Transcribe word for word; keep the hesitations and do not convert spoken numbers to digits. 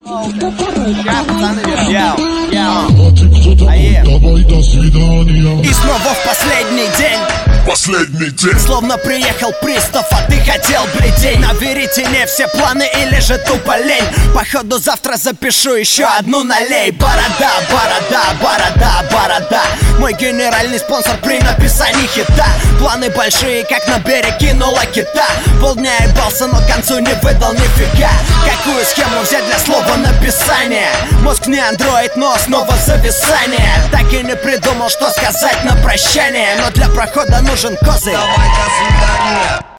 И снова в последний день, Последний день. словно приехал пристав, а ты хотел бледей. На веретене все планы или же тупо лень. Походу завтра запишу еще одну налей. Борода, борода, борода, борода. Мой генеральный спонсор при написании хита. Планы большие, как на берег кинула кита. Полдня ебался, но к концу не выдал нифига. Какую схему взять для слова написания? Мозг не андроид, но снова зависание. Так и не придумал, что сказать на прощание. Но для прохода нужен козырь. Давай, до свидания.